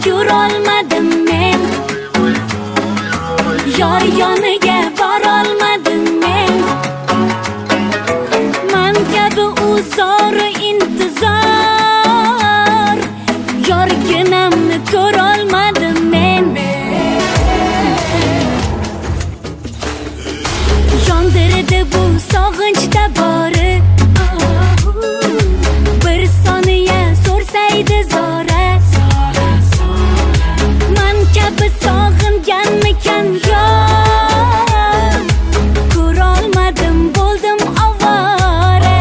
yurolmadim men, yor yoniga borolmadim men. Man kabi uzor intizor, yorginamni ko'rolmadim men. Yondirdi bu sog'inchda bori, bir soniya so'rsaydi zora. Man kabi sog'inganmikan yor, ko'rolmadim, bo'ldim ovora.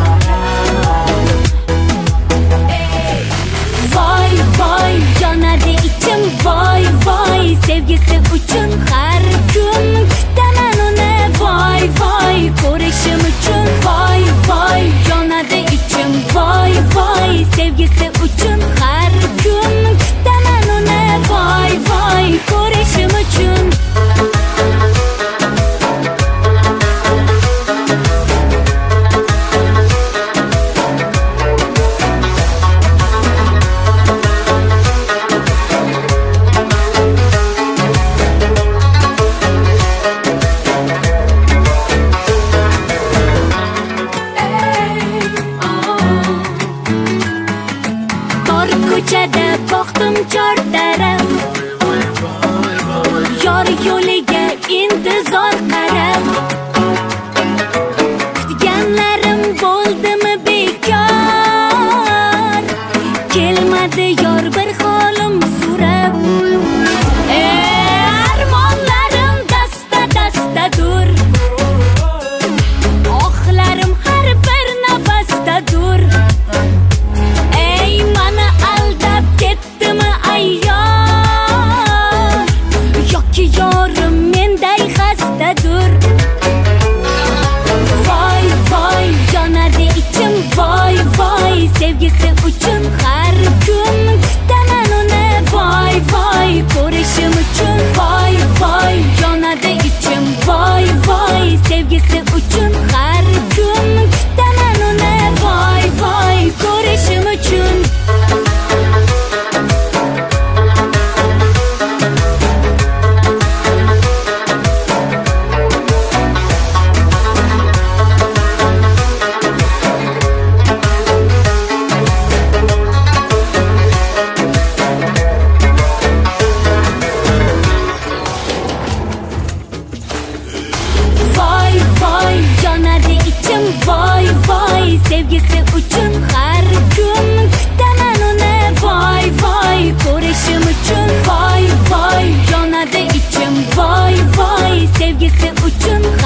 Voy voy yonadi ichim, voy voy sevgisi uchun har kun kutaman uni. Voy voy ko'rishim uchun, voy voy yonadi ichim, voy voy sevgisi uchun har kun kutaman uni. Voy voy ko'rishim uchun. Ko'chada boqdim chor taraf, yor yo'liga intizor qarab. Kutganlarim bo'ldimi bekor, kelmadi yor bir holim so'rab. Armonlarim dasta dastadur, oxlarim har bir nafasdadur. Ketdimi ayyor, yoki yorim menday xastadur. Voy voy yonadi ichim, voy voy sevgisi uchun har kun kutaman uni. Voy voy ko'rishim uchun, voy voy yonadi ichim, voy voy sevgisi uchun har kun kutaman uni. Voy voy ko'rishim uchun. Voy voy sevgisi uchun har kun kutaman uni. Voy voy ko'rishim uchun, voy voy yonadi ichim, voy voy sevgisi uchun